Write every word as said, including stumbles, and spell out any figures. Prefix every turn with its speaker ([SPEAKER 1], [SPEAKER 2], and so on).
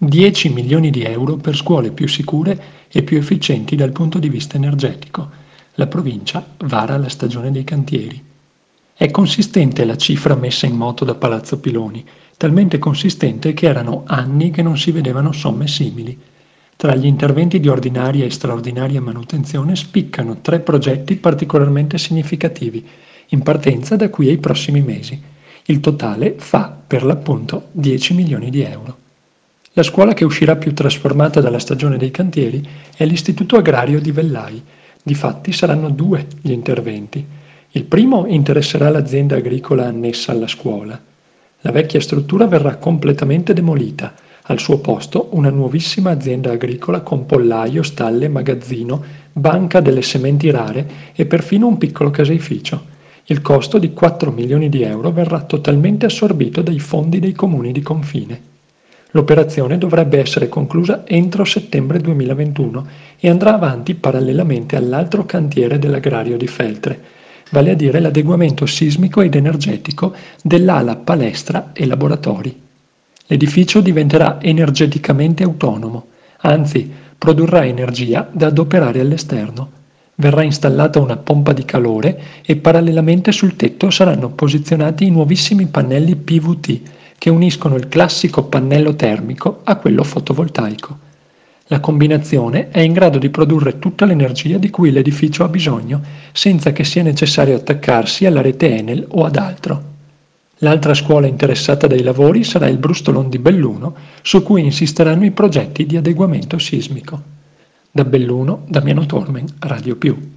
[SPEAKER 1] dieci milioni di euro per scuole più sicure e più efficienti dal punto di vista energetico. La provincia vara la stagione dei cantieri. È consistente la cifra messa in moto da Palazzo Piloni, talmente consistente che erano anni che non si vedevano somme simili. Tra gli interventi di ordinaria e straordinaria manutenzione spiccano tre progetti particolarmente significativi, in partenza da qui ai prossimi mesi. Il totale fa, per l'appunto, dieci milioni di euro. La scuola che uscirà più trasformata dalla stagione dei cantieri è l'Istituto Agrario di Vellai. Difatti saranno due gli interventi. Il primo interesserà l'azienda agricola annessa alla scuola. La vecchia struttura verrà completamente demolita. Al suo posto una nuovissima azienda agricola con pollaio, stalle, magazzino, banca delle sementi rare e perfino un piccolo caseificio. Il costo di quattro milioni di euro verrà totalmente assorbito dai fondi dei comuni di confine. L'operazione dovrebbe essere conclusa entro settembre duemilaventuno e andrà avanti parallelamente all'altro cantiere dell'agrario di Feltre, vale a dire l'adeguamento sismico ed energetico dell'ala palestra e laboratori. L'edificio diventerà energeticamente autonomo, anzi produrrà energia da adoperare all'esterno. Verrà installata una pompa di calore e parallelamente sul tetto saranno posizionati i nuovissimi pannelli P V T che uniscono il classico pannello termico a quello fotovoltaico. La combinazione è in grado di produrre tutta l'energia di cui l'edificio ha bisogno, senza che sia necessario attaccarsi alla rete Enel o ad altro. L'altra scuola interessata dai lavori sarà il Brustolon di Belluno, su cui insisteranno i progetti di adeguamento sismico. Da Belluno, Damiano Tormen, Radio Più.